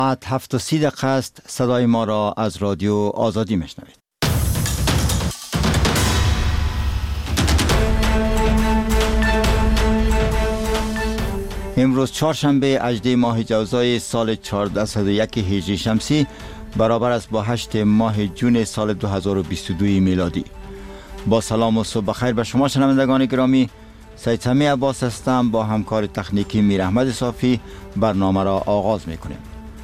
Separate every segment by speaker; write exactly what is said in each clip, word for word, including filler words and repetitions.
Speaker 1: ساعت هفت و سی دقیقه است. صدای ما را از رادیو آزادی میشنوید. امروز چهارشنبه هجدهم ماه جوزای سال چهارصد و یک هجری شمسی برابر است با هشتم ماه جون سال دو هزار و بیست و دو میلادی. با سلام و صبح بخیر به شما شنوندگان گرامی. سید سمیع عباس هستم. با همکار تکنیکی میر احمد صافی برنامه را آغاز میکنیم.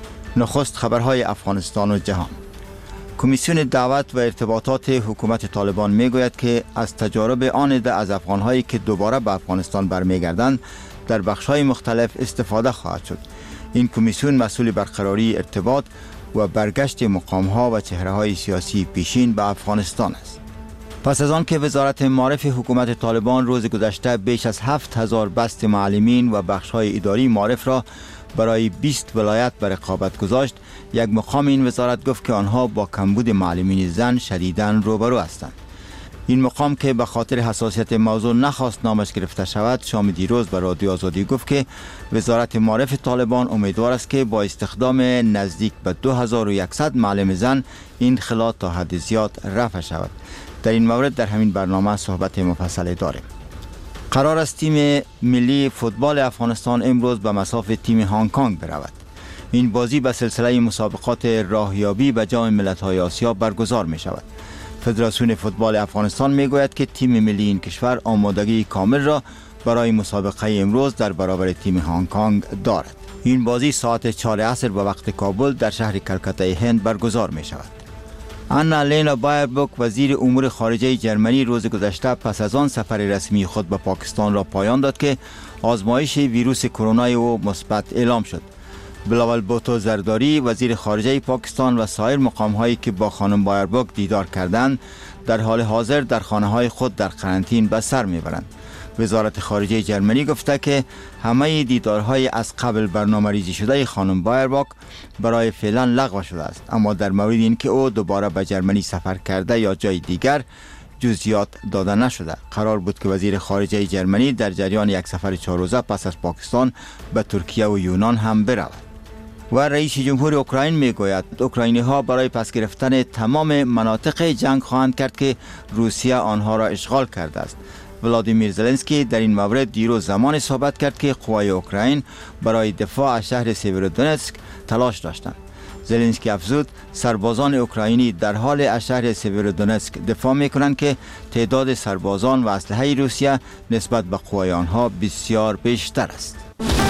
Speaker 1: نخست خبرهای افغانستان و جهان. کمیسیون دعوت و ارتباطات حکومت طالبان میگوید که از تجارب آن عده از افغانهایی که دوباره به افغانستان برمیگردند در بخش‌های مختلف استفاده خواهد شد. این کمیسیون مسئول برقراری ارتباط و برگشت مقام‌ها و چهره‌های سیاسی پیشین به افغانستان است. پس از آن که وزارت معارف حکومت طالبان روز گذشته بیش از هفت هزار بست معلمین و بخش‌های اداری معارف را برای بیست ولایت به رقابت گذاشت، یک مقام این وزارت گفت که آنها با کمبود معلمین زن شدیداً روبرو هستند. این مقام که به خاطر حساسیت موضوع نخواست نامش گرفته شود، شام دیروز به رادیو آزادی گفت که وزارت معارف طالبان امیدوار است که با استخدام نزدیک به دو هزار و صد معلم زن این خلا تا حد زیاد رفع شود. در این مورد در همین برنامه صحبت مفصل داریم. قرار است تیم ملی فوتبال افغانستان امروز به مصاف تیم هنگ کنگ برود. این بازی به سلسله مسابقات راهیابی به جام ملت‌های آسیا برگزار می شود. فدراسیون فوتبال افغانستان می گوید که تیم ملی این کشور آمادگی کامل را برای مسابقه امروز در برابر تیم هنگ کنگ دارد. این بازی ساعت چهار عصر به وقت کابل در شهر کلکته هند برگزار می شود. آنا لینا بایربوک وزیر امور خارجه جرمنی روز گذشته پس از آن سفر رسمی خود به پاکستان را پایان داد که آزمایش ویروس کرونا او مثبت اعلام شد. بلاول بوتو زرداری وزیر خارجه پاکستان و سایر مقام‌هایی که با خانم بایربوک دیدار کردند در حال حاضر در خانه‌های خود در قرنطینه به سر میبرند. وزارت خارجه جرمنی گفته که همه دیدارهای از قبل برنامه‌ریزی شده خانم بایربوک برای فعلا لغو شده است، اما در مورد اینکه او دوباره به جرمنی سفر کرده یا جای دیگر جزئیات داده نشده. قرار بود که وزیر خارجه جرمنی در جریان یک سفر چهار روزه پس از پاکستان به ترکیه و یونان هم برود. و رئیس جمهور اوکراین میگوید اوکراینی ها برای پس گرفتن تمام مناطق جنگ خواهند کرد که روسیه آنها را اشغال کرده است. ولادیمیر زلنسکی در این مورد دیروز زمان صحبت کرد که قوای اوکراین برای دفاع از شهر سیورودونتسک تلاش داشتند. زلنسکی افزود سربازان اوکراینی در حال از شهر سیورودونتسک دفاع میکنند که تعداد سربازان و اسلحه روسیه نسبت به قوای آنها بسیار بیشتر است.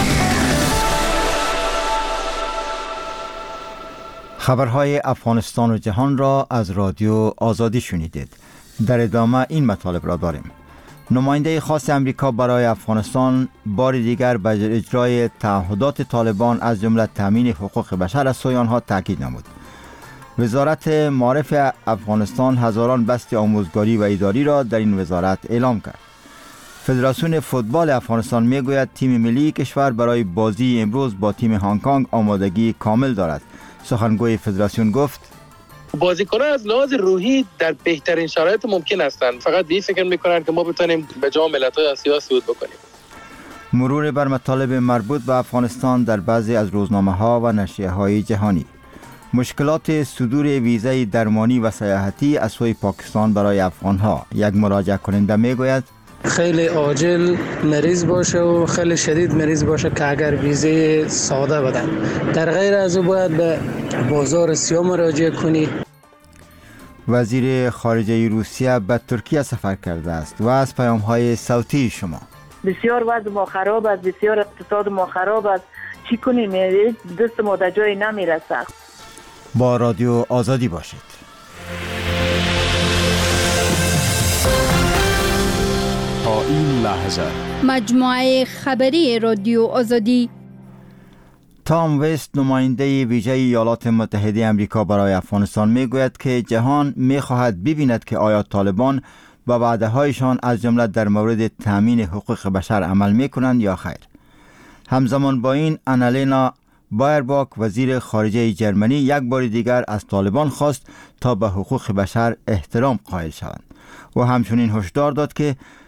Speaker 1: خبرهای افغانستان و جهان را از رادیو آزادی شنیدید. در ادامه این مطالب را داریم. نماینده خاص امریکا برای افغانستان بار دیگر بر اجرای تعهدات طالبان از جمله تامین حقوق بشر از سوی آنها تاکید نمود. وزارت معارف افغانستان هزاران بست آموزگاری و اداری را در این وزارت اعلام کرد. فدراسیون فوتبال افغانستان میگوید تیم ملی کشور برای بازی امروز با تیم هنگ کنگ آمادگی کامل دارد. سخنگوی فدراسیون گفت
Speaker 2: بازیکنان از لحاظ روحی در بهترین شرایط ممکن هستند، فقط به این فکر میکنند که ما بتونیم به جام ملت‌های آسیا صعود بکنیم.
Speaker 1: مرور بر مطالب مربوط به افغانستان در بعضی از روزنامه‌ها و نشریه‌های جهانی. مشکلات صدور ویزای درمانی و سیاحتی از سوی پاکستان برای افغان‌ها. یک مراجعه کننده میگوید
Speaker 3: خیلی عاجل مریض باشه و خیلی شدید مریض باشه که اگر ویزه ساده بدن، در غیر از او باید به بازار سیاه مراجعه کنی.
Speaker 1: وزیر خارجه روسیه به ترکیه سفر کرده است و از پیام‌های صوتی شما.
Speaker 4: بسیار وضع ما خراب است، بسیار اقتصاد ما خراب است، چی کنیم؟ دست ما در جای نمیرسه.
Speaker 1: با رادیو آزادی باشید.
Speaker 5: تا این لحظه
Speaker 6: مجموعه خبری رادیو آزادی.
Speaker 1: تام وست نماینده ویژه ایالات متحده آمریکا برای افغانستان میگوید که جهان میخواهد ببیند که آیا طالبان به وعده‌هایشان از جمله در مورد تامین حقوق بشر عمل میکنند یا خیر. همزمان با این آنا لینا بایربوک وزیر خارجه جرمنی یک بار دیگر از طالبان خواست تا به حقوق بشر احترام قائل شوند و همچنین هشدار داد که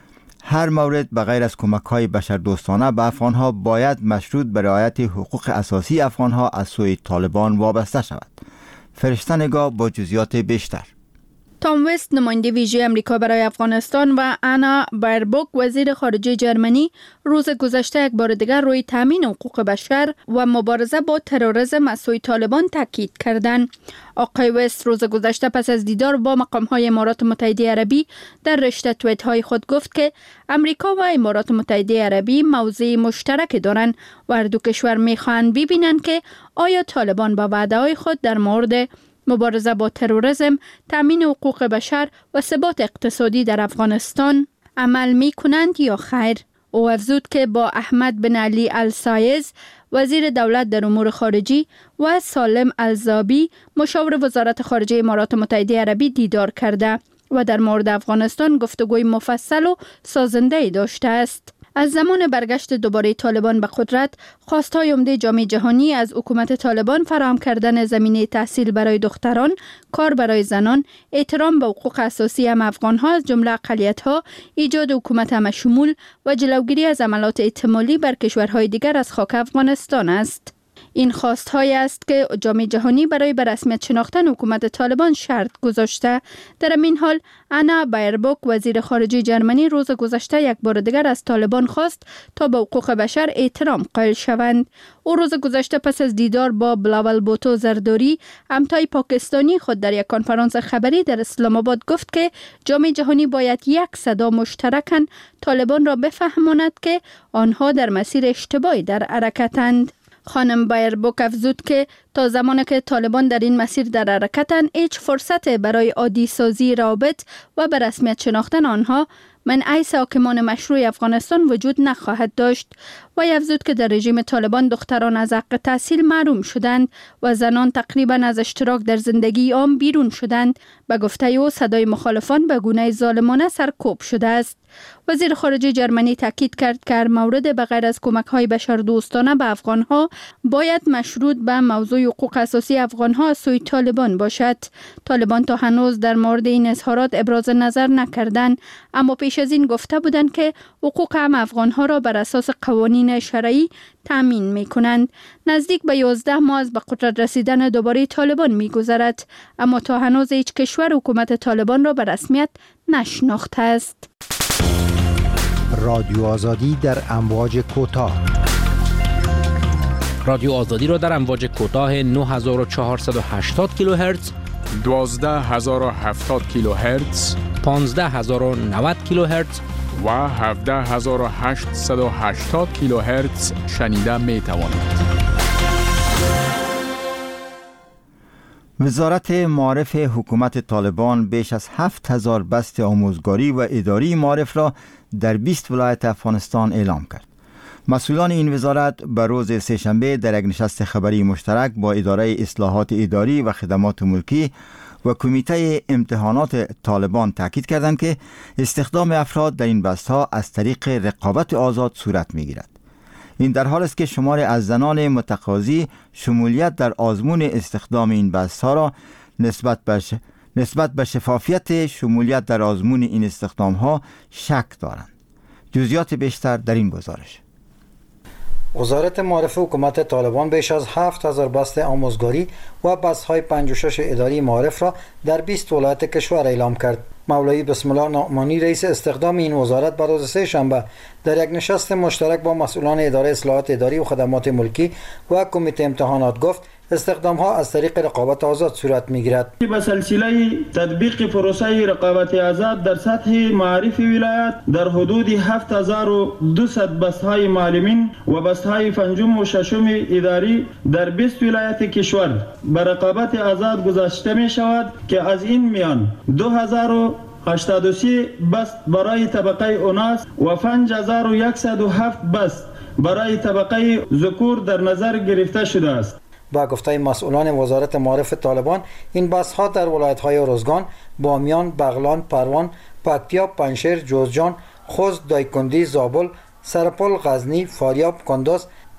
Speaker 1: هر مورد بغیر از کمک‌های بشردوستانه به افغان‌ها باید مشروط به رعایت حقوق اساسی افغان‌ها از سوی طالبان وابسته شود. فرشته نگاه با جزئیات بیشتر.
Speaker 6: تام وست نماینده ویژه امریکا برای افغانستان و انا بایربوک وزیر خارجه جرمنی روز گذشته یک بار دیگر روی تامین حقوق بشر و مبارزه با تروریسم از سوی طالبان تاکید کردند. آقای وست روز گذشته پس از دیدار با مقام‌های امارات متحده عربی در رشته توییت‌های خود گفت که امریکا و امارات متحده عربی موضع مشترک دارند و هر دو کشور می‌خواهند ببینند که آیا طالبان با وعده‌های خود در مورد مبارزه با تروریسم، تامین حقوق بشر و ثبات اقتصادی در افغانستان عمل می کنند یا خیر. او افزود که با احمد بن علی السایز وزیر دولت در امور خارجی و سالم الزابی مشاور وزارت خارجه امارات متحده عربی دیدار کرده و در مورد افغانستان گفتگوی مفصل و سازنده داشته است. از زمان برگشت دوباره طالبان به قدرت، خواستهای عمده جامعه جهانی از حکومت طالبان فراهم کردن زمینه تحصیل برای دختران، کار برای زنان، احترام به حقوق اساسی هم افغان‌ها از جمله اقلیت‌ها، ایجاد حکومت همشمول و جلوگیری از عملات احتمالی بر کشورهای دیگر از خاک افغانستان است. این خواست‌های است که جامعه جهانی برای به رسمیت شناختن حکومت طالبان شرط گذاشته. در این حال انا بایربوک وزیر خارجه جرمنی روز گذشته یک بار دیگر از طالبان خواست تا به حقوق بشر احترام قائل شوند. او روز گذشته پس از دیدار با بلاول بوتو زرداری همتای پاکستانی خود در یک کنفرانس خبری در اسلام آباد گفت که جامعه جهانی باید یک صدا مشترکاً طالبان را بفهماند که آنها در مسیر اشتباهی در حرکتند. خانم بایربوک افزود که تا زمانی که طالبان در این مسیر در حرکتند، هیچ فرصت برای عادی سازی رابط و به رسمیت شناختن آنها منع حاکمان مشروع افغانستان وجود نخواهد داشت. و افزود که در رژیم طالبان دختران از حق تحصیل محروم شدند و زنان تقریبا از اشتراک در زندگی عام بیرون شدند. به گفته او صدای مخالفان به گونه ظالمانه سرکوب شده است. وزیر خارجه جرمنی تاکید کرد که هر مورد بغیر از کمک‌های بشردوستانه به افغان‌ها باید مشروط به موضوع حقوق اساسی افغان‌ها از سوی طالبان باشد. طالبان تا هنوز در مورد این اظهارات ابراز نظر نکردند، اما پیش از این گفته بودند که حقوق هم افغان‌ها را بر اساس قوانین شرعی تامین می‌کنند. نزدیک به یازده ماه از به قدرت رسیدن دوباره طالبان می‌گذرد، اما تا هنوز هیچ کشور حکومت طالبان را به رسمیت نشناخته است.
Speaker 7: رادیو آزادی در امواج کوتاه.
Speaker 8: رادیو آزادی را در امواج کوتاه نه هزار و چهارصد و هشتاد کیلوهرتز،
Speaker 5: دوازده هزار و هفتاد کیلوهرتز،
Speaker 8: پانزده هزار و نود کیلوهرتز
Speaker 5: و هفده هزار و هشتصد و هشتاد کیلوهرتز شنیده می توانید.
Speaker 1: وزارت معارف حکومت طالبان بیش از هفت هزار بست آموزگاری و اداری معارف را در بیست ولایت افغانستان اعلام کرد. مسئولان این وزارت به روز سه‌شنبه در یک نشست خبری مشترک با اداره اصلاحات اداری و خدمات ملکی و کمیته امتحانات طالبان تاکید کردند که استخدام افراد در این بست‌ها از طریق رقابت آزاد صورت می‌گیرد. این در حال است که شمار از زنان متقاضی شمولیت در آزمون استخدام این بست‌ها را نسبت به نسبت به شفافیت شمولیت در آزمون این استخدام‌ها شک دارند. جزئیات بیشتر در این گزارش.
Speaker 7: وزارت معارف حکومت طالبان بیش از هفت هزار بست آموزگاری و بست‌های پنجاه و شش اداری معارف را در بیست ولایت کشور اعلام کرد. مولوی بسم الله نعمانی رئیس استخدام این وزارت بر روز سه شنبه در یک نشست مشترک با مسئولان اداره اصلاحات اداری و خدمات ملکی و کمیته امتحانات گفت استخدام ها از طریق رقابت آزاد صورت میگیرد.
Speaker 9: به سلسله تطبیق پروسه رقابت آزاد در سطح معارف ولایت در حدود هفت هزار و دویست بست‌های معلمین و بست‌های پنجم و ششم اداری در بیست ولایت کشور به رقابت آزاد گذاشته می شود که از این میان دو هزار و هشتاد و سه بست برای طبقه اوناس و پنج هزار و صد و هفت بست برای طبقه ذکور در نظر گرفته شده است.
Speaker 7: با گفته مسئولان وزارت معارف طالبان این بست‌ها در ولایت‌های ارزگان، بامیان، بغلان، پروان، پکتیا، پنشیر، جوزجان، خوست، دایکندی، زابل، سرپل، غزنی، فاریاب، کندز،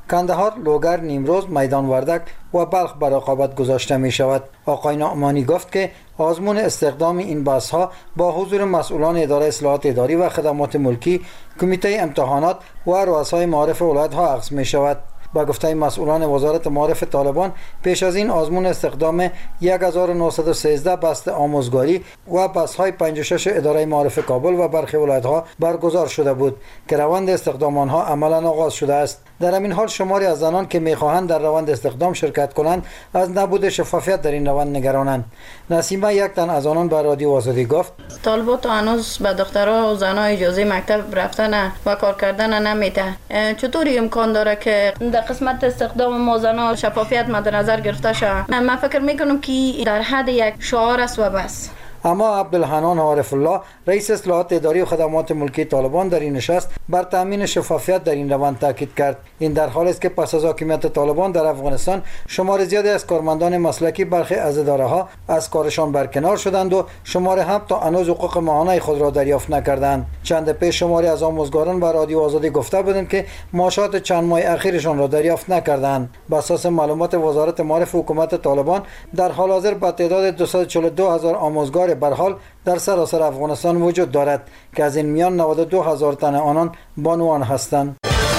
Speaker 7: کندهار، لوگر، نیمروز، میدان وردک و بلخ بر رقابت گذاشته می شود. آقای نعمانی گفت که آزمون استخدام این بس ها با حضور مسئولان اداره اصلاحات اداری و خدمات ملکی، کمیته امتحانات و رؤسای معارف ولایت ها عقد می شود. با گفته مسئولان وزارت معارف طالبان، پیش از این آزمون استخدام یک هزار و نهصد و سیزده بست آموزگاری و بست‌های پنجاه و شش اداره معارف کابل و برخی ولایت‌ها برگزار شده بود که روند استخدام آنها عملاً آغاز شده است. در همین حال شماری از زنان که می‌خواهند در روند استخدام شرکت کنند از نبود شفافیت در این روند نگرانند. نسیمه یک تن از آنان به رادیو آزادی گفت:
Speaker 10: طالبات هنوز به دخترها و زنها اجازه مکتب رفتن و کار کردن نمیده. چطوری امکان داره که در قسمت استخدام ما زنها شفافیت مد نظر گرفته شود؟ من فکر میکنم که در حد یک شعار است و بس.
Speaker 7: اما عبدالحنان عارف الله، رئیس اصلاحات اداری و خدمات ملکی طالبان، در این نشست بر تامین شفافیت در این روند تاکید کرد. این در حالی است که پس از حاکمیت طالبان در افغانستان شمار زیادی از کارمندان مسلکی برخی از اداره‌ها از کارشان برکنار شدند و شمار هم تا هنوز حقوق ماهانه خود را دریافت نکردند. چند پیش شماری از آموزگاران به رادیو آزادی گفته بودند که معاشات چند ماه اخیرشان را دریافت نکردند. بر اساس معلومات وزارت معارف حکومت طالبان، در حال حاضر با تعداد دویست و چهل و دو هزار آموزگار به هر حال در سراسر افغانستان وجود دارد که از این میان نود و دو هزار تن آنان بانوان هستند.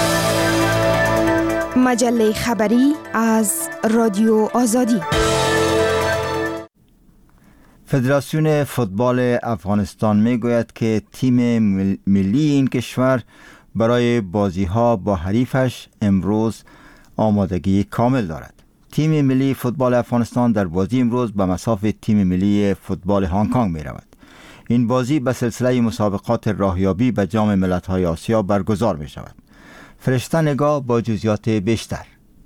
Speaker 11: مجله خبری از رادیو آزادی.
Speaker 1: فدراسیون فوتبال افغانستان میگوید که تیم ملی این کشور برای بازی‌ها با حریفش امروز آمادگی کامل دارد. تیم ملی فوتبال افغانستان در بازی امروز به مصاف تیم ملی فوتبال هنگ کنگ می رود. این بازی به سلسله مسابقات راهیابی به جام ملت‌های آسیا برگزار می شود. فرشته نگاه با جزئیات بیشتر.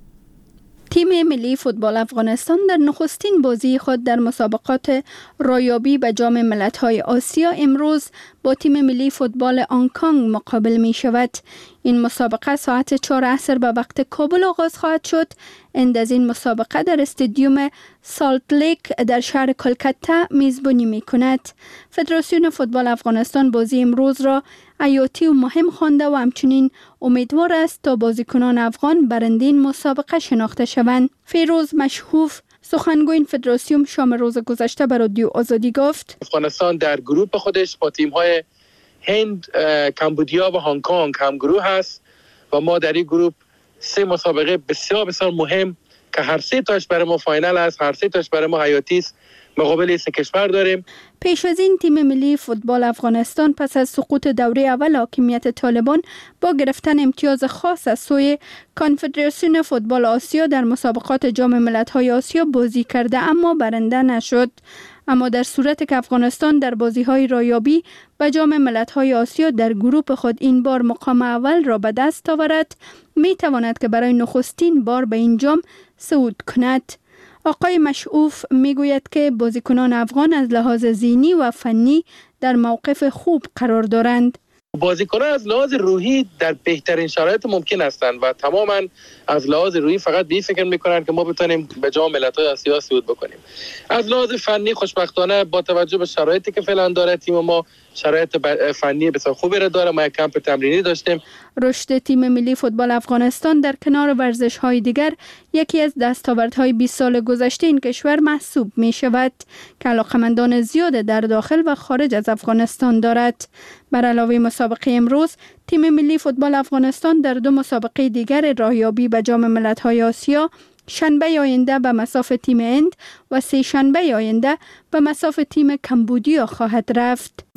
Speaker 6: تیم ملی فوتبال افغانستان در نخستین بازی خود در مسابقات راهیابی به جام ملت‌های آسیا امروز با تیم ملی فوتبال هنگ کنگ مقابل می شود. این مسابقه ساعت چهار عصر به وقت کابل آغاز خواهد شد. اند از این مسابقه در استادیوم سالت لیک در شهر کلکته میزبانی می کند. فدراسیون فوتبال افغانستان بازی امروز را حیاتی و مهم خوانده و همچنین امیدوار است تا بازیکنان افغان برنده این مسابقه شناخته شوند. فیروز مشهوف، سخنگوی فدراسیون، شام روز گذشته به رادیو آزادی گفت:
Speaker 2: افغانستان در گروه خودش با تیم‌های هند، کمبودیا و هنگ کنگ هم گروه هست و ما در این گروه سه مسابقه بسیار بسیار مهم که هر سه تاش برای ما فاینال است، هر سه تاش برای ما حیاتی است، مقابل سه کشور داریم.
Speaker 6: پیش از این تیم ملی فوتبال افغانستان پس از سقوط دوره اول حاکمیت طالبان با گرفتن امتیاز خاص از سوی کنفدراسیون فوتبال آسیا در مسابقات جام ملت‌های آسیا بازی کرده اما برنده نشد. اما در صورت که افغانستان در بازی‌های راهیابی به جام ملت‌های آسیا در گروه خود این بار مقام اول را به دست آورد، می‌تواند که برای نخستین بار به این جام صعود کند. آقای مشعوف میگوید که بازیکنان افغان از لحاظ ذهنی و فنی در موقف خوب قرار دارند.
Speaker 2: بازیکنان از لحاظ روحی در بهترین شرایط ممکن هستند و تماما از لحاظ روحی فقط به این فکر میکنن که ما بتونیم به جام ملت‌های آسیا صعود بکنیم. از لحاظ فنی خوشبختانه با توجه به شرایطی که فعلا داره تیم ما شرایط فنی بسیار خوبی را داره. ما یک کمپ تمرینی داشتیم.
Speaker 6: رشد تیم ملی فوتبال افغانستان در کنار ورزش‌های دیگر یکی از دستاوردهای بیست سال گذشته این کشور محسوب می شود که علاقه‌مندان زیاد در داخل و خارج از افغانستان دارد. بر علاوه مسابقه امروز، تیم ملی فوتبال افغانستان در دو مسابقه دیگر راهیابی به جام ملت‌های آسیا شنبه آینده به مصاف تیم هند و سه شنبه آینده به مصاف تیم کمبودیا خواهد رفت.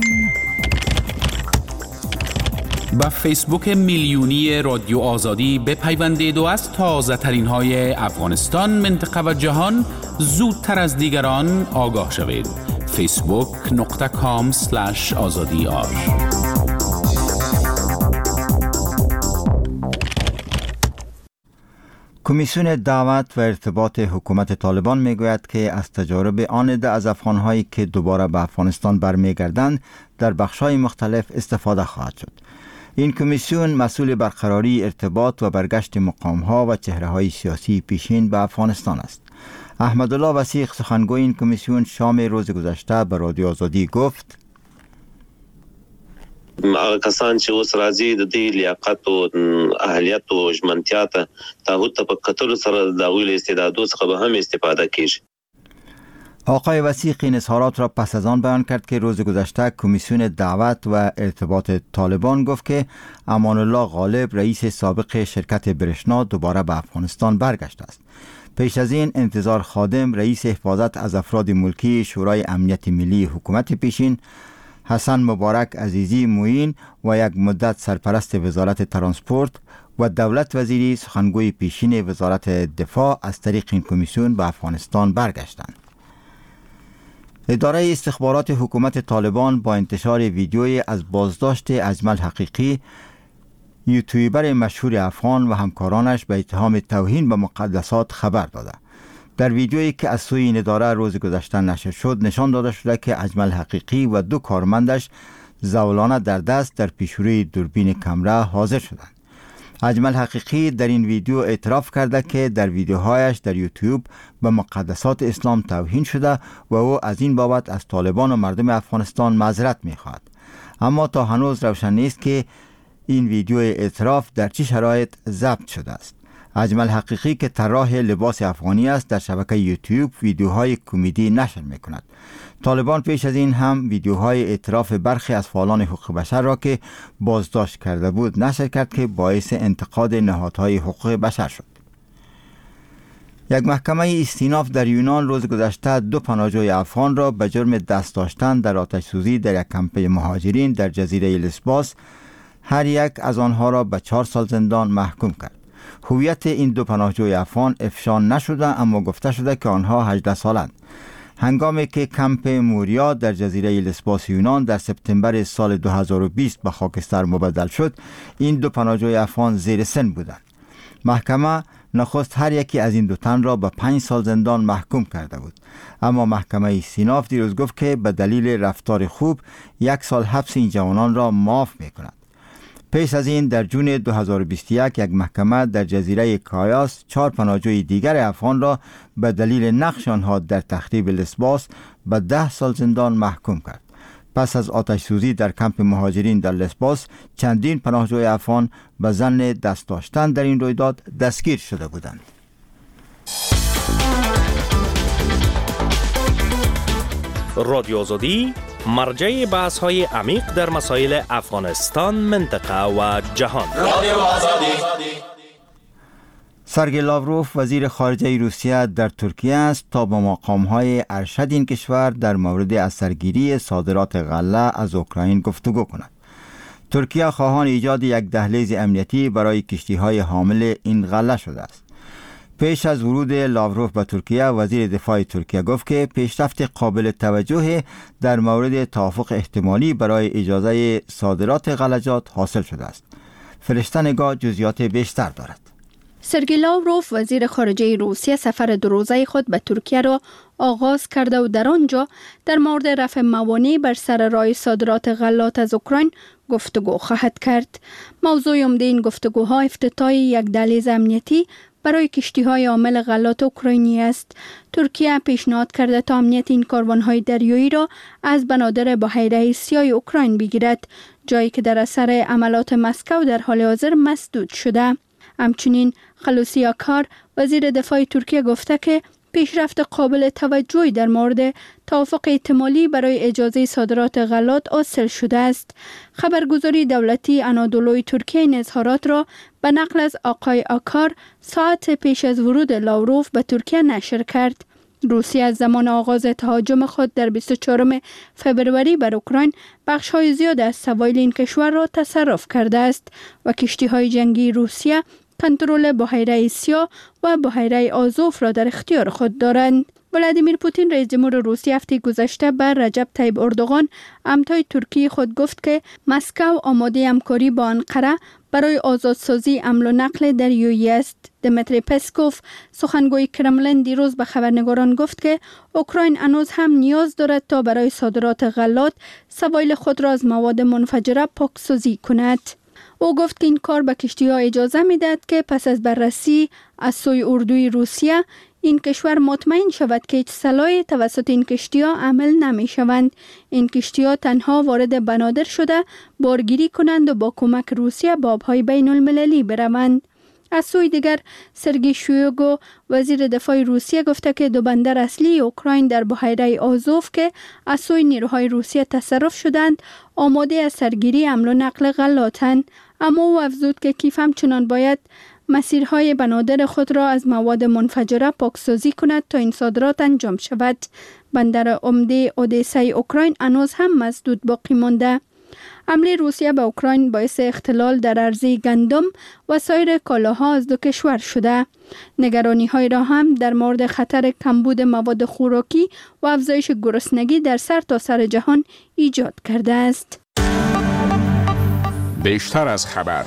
Speaker 8: با فیسبوک میلیونی رادیو آزادی بپیوندید و از تازه ترین های افغانستان، منطقه و جهان زودتر از دیگران آگاه شوید. فیسبوک نقطه کام سلش آزادی آر.
Speaker 1: کمیسیون دعوت و ارتباط حکومت طالبان میگوید که از تجارب آن عده از افغان‌هایی که دوباره به افغانستان برمیگردند در بخش‌های مختلف استفاده خواهد شد. این کمیسیون مسئول برقراری ارتباط و برگشت مقام‌ها و چهره‌های سیاسی پیشین به افغانستان است. احمدالله وثیق، سخنگوی این کمیسیون، شام روز گذشته به رادیو آزادی گفت:
Speaker 12: هغه کسان چې اوس راځي د دې لیاقت او اهلیت او ژمنتیا ته تعهد په کتلو سره د اویل استعدادو څخه به هم استفاده کیږي.
Speaker 1: آقای وثیق این اظهارات را پس از آن بیان کرد که روز گذشته کمیسیون دعوت و ارتباط طالبان گفت که امان الله غالب رئیس سابق شرکت برشنا دوباره به افغانستان برگشته است. پیش از این انتظار خادم رئیس حفاظت از افراد ملکی شورای امنیت ملی حکومت پیشین، حسن مبارک عزیزی معین و یک مدت سرپرست وزارت ترانسپورت و دولت وزیری سخنگوی پیشین وزارت دفاع از طریق این کمیسیون به افغانستان برگشتند. اداره استخبارات حکومت طالبان با انتشار ویدیویی از بازداشت اجمل حقیقی، یوتیوبر مشهور افغان و همکارانش به اتهام توهین به مقدسات خبر داده. در ویدیویی که از سوی این اداره روز گذشته نشر شد نشان داده شده که اجمل حقیقی و دو کارمندش زولانه در دست در پیشروی دوربین کامرا حاضر شدند. اجمل حقیقی در این ویدیو اعتراف کرده که در ویدیوهایش در یوتیوب به مقدسات اسلام توهین شده و او از این بابت از طالبان و مردم افغانستان معذرت می‌خواهد. اما تا هنوز روشن نیست که این ویدیو اعتراف در چه شرایط ضبط شده است. اجمل حقیقی که طراح لباس افغانی است در شبکه یوتیوب ویدیوهای کمدی نشر می‌کند. طالبان پیش از این هم ویدیوهای اعتراف برخی از فعالان حقوق بشر را که بازداشت کرده بود نشر کرد که باعث انتقاد نهادهای حقوق بشر شد. یک محکمه استیناف در یونان روز گذشته دو پناهجوی افغان را به جرم دست داشتن در آتش سوزی در یک کمپ مهاجرین در جزیره لسباس، هر یک از آنها را به چهار سال زندان محکوم کرد. هویت این دو پناهجوی افغان افشا نشده اما گفته شده که آنها هجده سالند. هنگامی که کمپ موریا در جزیره لسباس یونان در سپتامبر سال دو هزار و بیست به خاکستر مبدل شد، این دو پناهجوی افغان زیر سن بودند. محکمه نخست هر یکی از این دو تن را به پنج سال زندان محکوم کرده بود، اما محکمه استیناف دیروز گفت که به دلیل رفتار خوب یک سال حبس این جوانان را معاف می‌کند. پیش از این در جون دو هزار و بیست و یک یک محکمه در جزیره کایاس چهار پناهجوی دیگر افغان را به دلیل نقش آنها در تخریب لسباس به ده سال زندان محکوم کرد. پس از آتش سوزی در کمپ مهاجرین در لسباس چندین پناهجوی افغان به ظن دست داشتن در این رویداد دستگیر شده بودند.
Speaker 13: رادیو آزادی مرجع بحث های عمیق در مسائل افغانستان، منطقه و جهان. رادیو آزادی.
Speaker 1: سرگئی لاوروف وزیر خارجه روسیه در ترکیه است تا با مقام‌های ارشد این کشور در مورد از سرگیری صادرات غله از اوکراین گفتگو کند. ترکیه خواهان ایجاد یک دهلیز امنیتی برای کشتی‌های حامل این غله شده است. پیش از ورود لاوروف به ترکیه، وزیر دفاع ترکیه گفت که پیشرفت قابل توجه در مورد توافق احتمالی برای اجازه صادرات غلجات حاصل شده است. فرشته نگاه جزئیات بیشتر دارد.
Speaker 6: سرگئی لاوروف وزیر خارجه روسیه سفر دو روزه خود به ترکیه را آغاز کرده و در آنجا در مورد رفع موانع بر سر راه صادرات غلات از اوکراین گفتگو خواهد کرد. موضوع عمده این گفتگوها افتتاح یک دهلیز امنیتی برای کشتی‌های حامل غلات اوکراینی است. ترکیه پیشنهاد کرده تا امنیت این کاروان‌های دریایی را از بنادر بحیره سیاه اوکراین بگیرد، جایی که در اثر عملات مسکو در حال حاضر مسدود شده. همچنین خلوصی آکار وزیر دفاع ترکیه گفته که پیشرفت قابل توجهی در مورد توافق احتمالی برای اجازه صادرات غلات حاصل شده است. خبرگزاری دولتی آنادولوی ترکیه این اظهارات را به نقل از آقای آکار ساعت پیش از ورود لاوروف به ترکیه نشر کرد. روسیه از زمان آغاز تهاجم خود در بیست و چهارم فوریه بر اوکراین بخش‌های زیاد از سواحل این کشور را تصرف کرده است و کشتی‌های جنگی روسیه کنترل بحیره سیاه و بحیره آزوف را در اختیار خود دارند. ولادیمیر پوتین رئیس جمهور روسیه هفته گذشته بر رجب طیب اردوغان همتای ترکیه خود گفت که مسکو آماده همکاری با انقره برای آزادسازی حمل و نقل دریایی است. دمیتری پسکوف سخنگوی کرملین دیروز به خبرنگاران گفت که اوکراین هنوز هم نیاز دارد تا برای صادرات غلات سواحل خود را از مواد منفجره پاکسازی کند. او گفت که این کار به کشتی‌ها اجازه می‌دهد که پس از بررسی از سوی اردوی روسیه این کشور مطمئن شود که هیچ سلاحی توسط این کشتی‌ها عمل نمی شوند. این کشتی‌ها تنها وارد بنادر شده بارگیری کنند و با کمک روسیه به آب‌های بین المللی بروند. از سوی دیگر سرگی شویگو وزیر دفاع روسیه گفته که دو بندر اصلی اوکراین در بحیره آزوف که از سوی نیروهای روسیه تصرف شدند آماده از سرگیری حمل و نقل غلاتند، اما او افزود که کیف همچنان باید مسیرهای بنادر خود را از مواد منفجره پاکسازی کند تا این صادرات انجام شود. بندر عمده اودیسای اوکراین هنوز هم مسدود باقی مانده. حمله روسیه به اوکراین باعث اختلال در عرضه گندم و سایر کالاها از دو کشور شده. نگرانی های را هم در مورد خطر کمبود مواد خوراکی و افزایش گرسنگی در سرتاسر سر جهان ایجاد کرده است.
Speaker 5: بیشتر از خبر.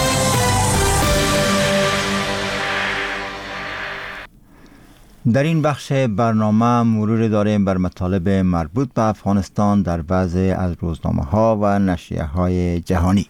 Speaker 1: در این بخش برنامه مرور داریم بر مطالب مربوط به افغانستان در بعضی از روزنامه ها و نشریه های جهانی.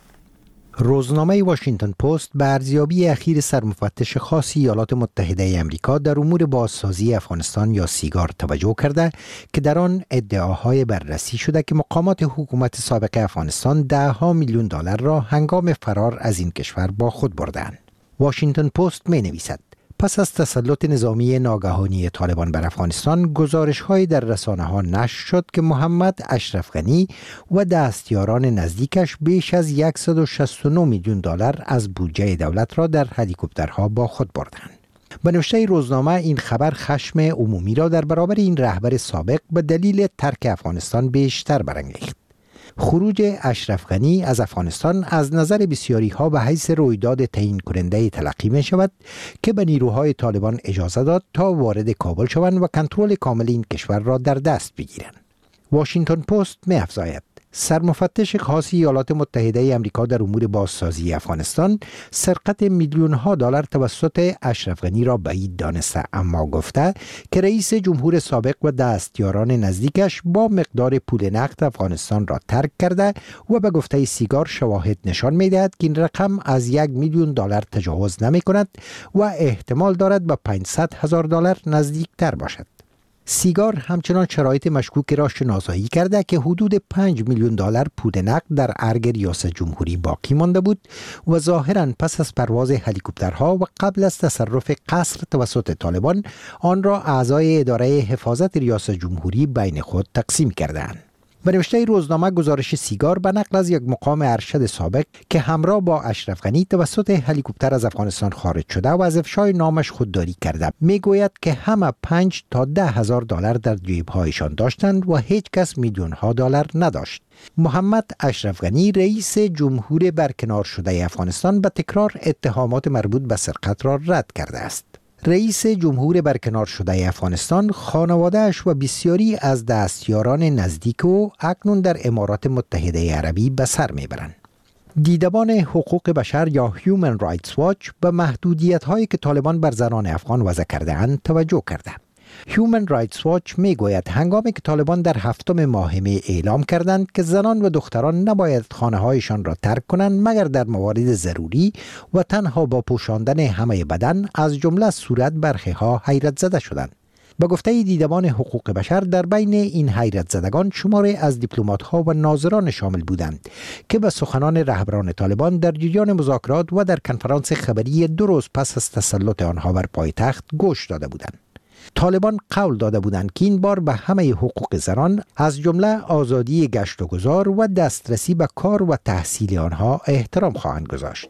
Speaker 14: روزنامه واشنگتن پست به ارزیابی اخیر سرمفتش خاص ایالات متحده ای آمریکا در امور بازسازی افغانستان یا سیگار توجه کرده که در آن ادعاهای بررسی شده که مقامات حکومت سابق افغانستان ده ها میلیون دلار را هنگام فرار از این کشور با خود بردند. واشنگتن پست می نویسد پس از تسلط نظامی ناگهانی طالبان بر افغانستان، گزارش‌هایی در رسانه‌ها نشر شد که محمد اشرف غنی و دستیاران نزدیکش بیش از صد و شصت و نه میلیون دلار از بودجه دولت را در هلیکوپترها با خود بردند. به نوشته روزنامه این خبر خشم عمومی را در برابر این رهبر سابق به دلیل ترک افغانستان بیشتر برانگیخت. خروج اشرف غنی از افغانستان از نظر بسیاری ها به حیث رویداد تعیین کننده تلقی می شود که به نیروهای طالبان اجازه داد تا وارد کابل شوند و کنترل کامل این کشور را در دست بگیرند. واشنگتن پست می افزاید سرمفتش خاص ایالات متحده ای آمریکا در امور بازسازی افغانستان سرقت میلیون ها دلار توسط اشرف غنی را بعید دانسته، اما گفته که رئیس جمهور سابق و دستیاران نزدیکش با مقدار پول نقد افغانستان را ترک کرده و به گفته سیگار شواهد نشان می‌دهد که این رقم از یک میلیون دلار تجاوز نمی کند و احتمال دارد به پانصد هزار دلار نزدیکتر باشد. سیگار همچنان شرایط مشکوک را شناسایی کرده که حدود پنج میلیون دلار پول نقد در ارگ ریاست جمهوری باقی مانده بود و ظاهراً پس از پرواز هلیکوپترها و قبل از تصرف قصر توسط طالبان آن را اعضای اداره حفاظت ریاست جمهوری بین خود تقسیم کردند. به نوشته روزنامه گزارش سیگار به نقل از یک مقام ارشد سابق که همراه با اشرف غنی توسط هلیکوپتر از افغانستان خارج شده و از افشای نامش خودداری کرده میگوید که همه پنج تا ده هزار دلار در جیبهایشان داشتند و هیچ کس میلیون ها دلار نداشت. محمد اشرف غنی رئیس جمهور برکنار شده افغانستان به تکرار اتهامات مربوط به سرقت را رد کرده است. رئیس جمهور برکنار شده افغانستان، خانواده‌اش و بسیاری از دستیاران نزدیک او اکنون در امارات متحده عربی به سر میبرند. دیدبان حقوق بشر یا هیومن رایتس واچ به محدودیت‌هایی که طالبان بر زنان افغان وضع کرده‌اند توجه کرده. هیومن رایتس واچ میگوید هنگامی که طالبان در هفتم ماه می اعلام کردند که زنان و دختران نباید خانه‌هایشان را ترک کنند مگر در موارد ضروری و تنها با پوشاندن همه بدن، از جمله صورت برخی‌ها حیرت زده شدند. به گفته دیدبان حقوق بشر در بین این حیرت زدگان شماری از دیپلمات‌ها و ناظران شامل بودند که به سخنان رهبران طالبان در جریان مذاکرات و در کنفرانس خبری دو روز پس از تسلط آنها بر پایتخت گوش داده بودند. طالبان قول داده بودند که این بار به همه حقوق زنان از جمله آزادی گشت و گذار و دسترسی به کار و تحصیل آنها احترام خواهند گذاشت.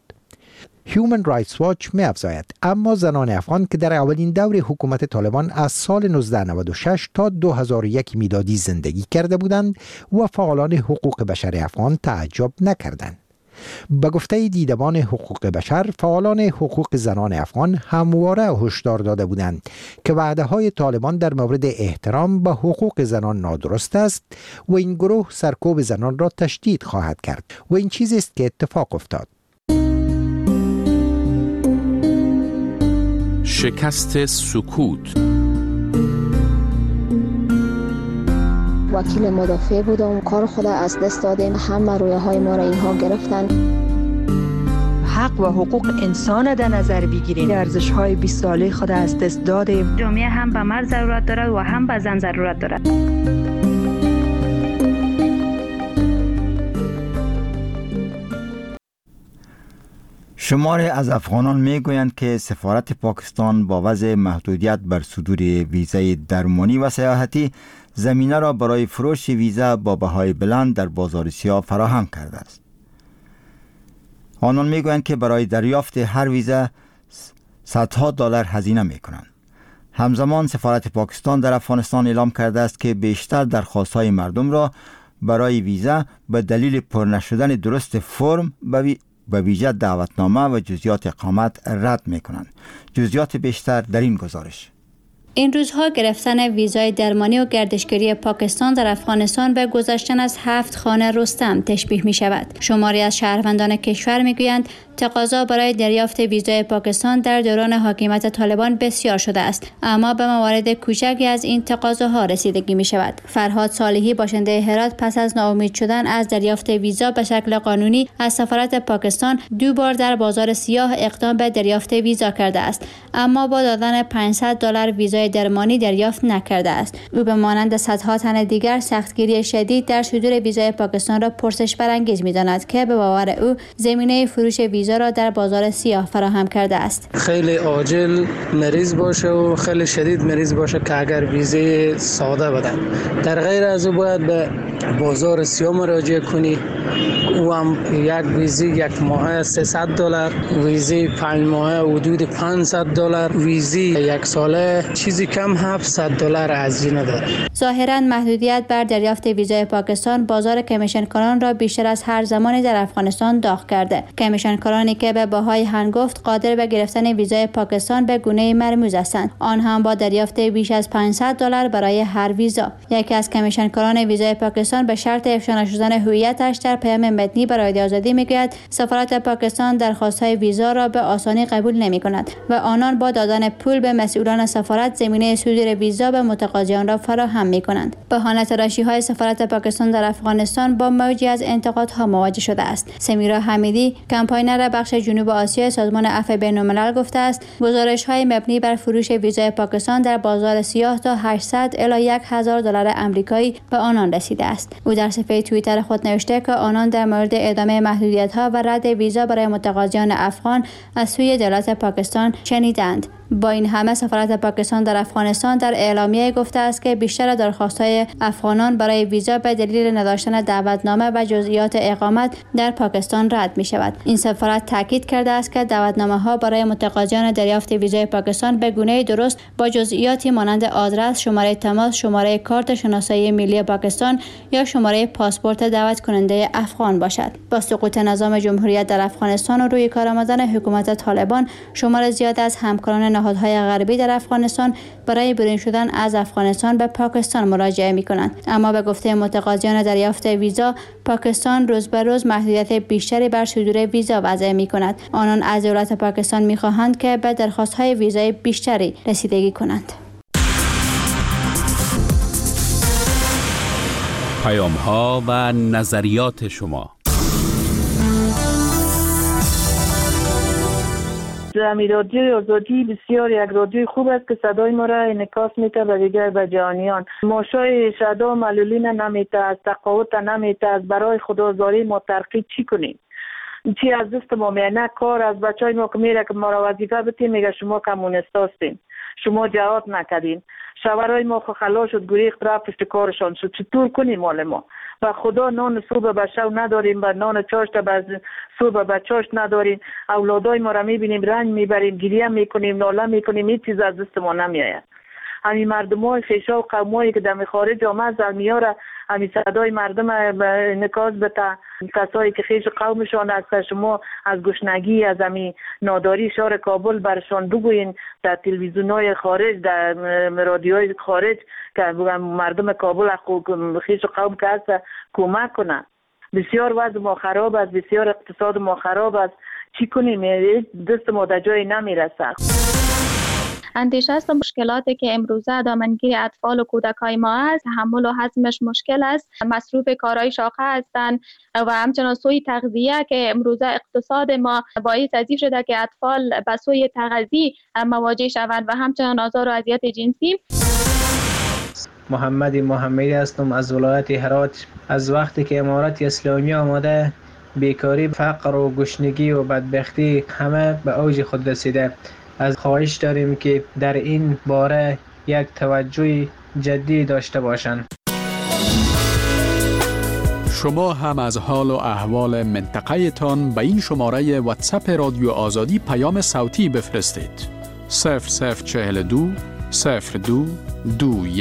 Speaker 14: هیومن رایتس واچ می افزاید اما زنان افغان که در اولین دور حکومت طالبان از سال نوزده نود و شش تا دو هزار و یک میلادی زندگی کرده بودند و فعالان حقوق بشر افغان تعجب نکردند. به گفته دیدبان حقوق بشر، فعالان حقوق زنان افغان همواره هشدار داده بودند که وعده‌های طالبان در مورد احترام به حقوق زنان نادرست است و این گروه سرکوب زنان را تشدید خواهد کرد و این چیزی است که اتفاق افتاد.
Speaker 8: شکست سکوت.
Speaker 15: وکیل مدافع بودم، کار خود از دست دادیم، همه رویه های ما را اینها گرفتن. حق و حقوق انسان در نظر بگیریم. ارزش‌های بیست ساله خود از دست دادیم.
Speaker 16: جامعه هم به مرد ضرورت دارد و هم به زن ضرورت دارد.
Speaker 1: شماری از افغانان میگویند که سفارت پاکستان با وضع محدودیت بر صدور ویزای درمانی و سیاحتی زمینه را برای فروش ویزا با بهای بلند در بازار سیاه فراهم کرده است. آنان میگویند که برای دریافت هر ویزا صدها دلار هزینه میکنند. همزمان سفارت پاکستان در افغانستان اعلام کرده است که بیشتر درخواست‌های مردم را برای ویزا به دلیل پر نشدن درست فرم به ویژه دعوتنامه و جزئیات اقامت رد میکنند. جزئیات بیشتر در این گزارش.
Speaker 17: این روزها گرفتن ویزای درمانی و گردشگری پاکستان در افغانستان به گذشتن از هفت خانه رستم تشبیه می شود. شماری از شهروندان کشور می گویند تقاضا برای دریافت ویزای پاکستان در دوران حاکمیت طالبان بسیار شده است، اما به موارد کوچکی از این تقاضاها رسیدگی می شود. فرهاد صالحی باشنده هرات پس از ناامید شدن از دریافت ویزا به شکل قانونی از سفارت پاکستان دو بار در بازار سیاه اقدام به دریافت ویزا کرده است، اما با دادن پانصد دلار ویزای درمانی دریافت نکرده است. او به مانند صدها تن دیگر سختگیری شدید در صدور ویزای پاکستان را پرسش برانگیز می‌داند که به باور او زمینه فروش ویزا را در بازار سیاه فراهم کرده است.
Speaker 3: خیلی عاجل مریض باشه و خیلی شدید مریض باشه که اگر ویزه ساده بدن، در غیر از او باید به بازار سیاه مراجعه کنی. او هم یک ویزه یک ماه سیصد دلار، ویزه پنج ماه حدود پانصد دلار، ویزه یک ساله چیزی کم هفتصد دلار هزینه داره.
Speaker 17: ظاهراً محدودیت بر دریافت ویزای پاکستان بازار کمیشنکاران را بیشتر از هر زمانی در افغانستان داغ کرده. کمیشنکارانی که به بهای هنگفت قادر به گرفتن ویزای پاکستان به گونه مرموز هستند، آن هم با دریافت بیش از پانصد دلار برای هر ویزا. یکی از کمیشنکاران ویزای پاکستان به شرط افشا نشدن هویتش در پیام متنی برای رادیو آزادی میگوید سفارت پاکستان درخواست‌های ویزا را به آسانی قبول نمی‌کند و آنان با دادن پول به مسئولان سفارت زمینه صدور ویزا به متقاضیان را فراهم می‌کنند. بهانه تراشی‌های سفارت پاکستان در افغانستان با موجی از انتقادها مواجه شده است. سمیرا حمیدی، کمپاینر بخش جنوب آسیا سازمان عفو بین‌الملل گفته است گزارش‌های مبنی بر فروش ویزای پاکستان در بازار سیاه تا هشتصد الی هزار دلار آمریکایی به آنان رسیده است. او در صفحه توییتر خود نوشته که آنان در مورد ادامه محدودیت‌ها و رد ویزا برای متقاضیان افغان از سوی دولت پاکستان شنیدند. با این همه سفارت پاکستان در افغانستان در اعلامیه گفته است که بیشتر درخواست‌های افغانان برای ویزا به دلیل نداشتن دعوتنامه و جزئیات اقامت در پاکستان رد می‌شود. این سفارت تاکید کرده است که دعوتنامه‌ها برای متقاضیان دریافت ویزای پاکستان به گونه درست با جزئیاتی مانند آدرس، شماره تماس، شماره کارت شناسایی ملی پاکستان یا شماره پاسپورت دعوت کننده افغان باشد. با سقوط نظام جمهوریت در افغانستان و روی کار آمدن حکومت طالبان، شمار زیاد از همکاران نهادهای غربی در افغانستان برای برون شدن از افغانستان به پاکستان مراجعه می‌کنند، اما به گفته متقاضیان دریافت ویزا، پاکستان روز به روز محدودیت بیشتری بر صدور ویزا وضع می‌کند. آنان از دولت پاکستان می‌خواهند که به درخواست‌های ویزای بیشتری رسیدگی کنند.
Speaker 8: پیام‌ها و نظریات شما.
Speaker 4: رادیوی آزادی بسیار یک رادیوی خوب است که صدای ما را انعکاس میده به دیگر به جهانیان. ماشای شدا معلولین نمیته، از تقاوت نمیته، از برای خدازاری ما ترقی چی کنیم؟ چی از دست ما میانه کار از بچهای ما که میره که ما را وظیفه بتیم میگه شما کمونیست هستین، شما جهاد نکردین. شوهرای ما خو خلا شد گریخت رفت پشت کارشان شد. چطور کنیم مال ما؟ و خدا نان صبح به شو نداریم و نان چاشت به صبح به چاشت نداریم. اولادای ما را میبینیم رنج میبریم، گریه میکنیم، ناله میکنیم، هیچ چیز از دست ما نمیآید. همین مردمای خیشا و قومایی که در خارج آمد در میاره همین صدای مردم نکاز به کسایی که خیش قومشان است. شما از گشنگی از همین ناداری شهر کابل برشان بگوین در تلویزیون‌های خارج، در رادیوهای خارج که مردم کابل خیش قوم که هست کمک کنه. بسیار وضع ما خراب است، بسیار اقتصاد ما خراب است. چی کنیم؟ دست ما در جای نمیرسه.
Speaker 18: اندیشه است مشکلاتی که امروزه دامنگیر اطفال و کودکای ما است، تحمل و هضمش مشکل است، مصروف کارهای شاقه هستند و همچنان سوی تغذیه که امروزه اقتصاد ما باعث از این شده که اطفال به سوی تغذیه مواجه شوند و همچنان آزار و اذیت جنسی.
Speaker 19: محمد محمدی هستم از ولایت هرات. از وقتی که امارت اسلامی آمده بیکاری، فقر و گشنگی و بدبختی همه به اوج خود رسیده. از خواهش داریم که در این باره یک توجه جدی داشته باشند.
Speaker 5: شما هم از حال و احوال منطقه تان به این شماره واتساپ رادیو آزادی پیام صوتی بفرستید. صفر صفر چهل و دو صفر دو دو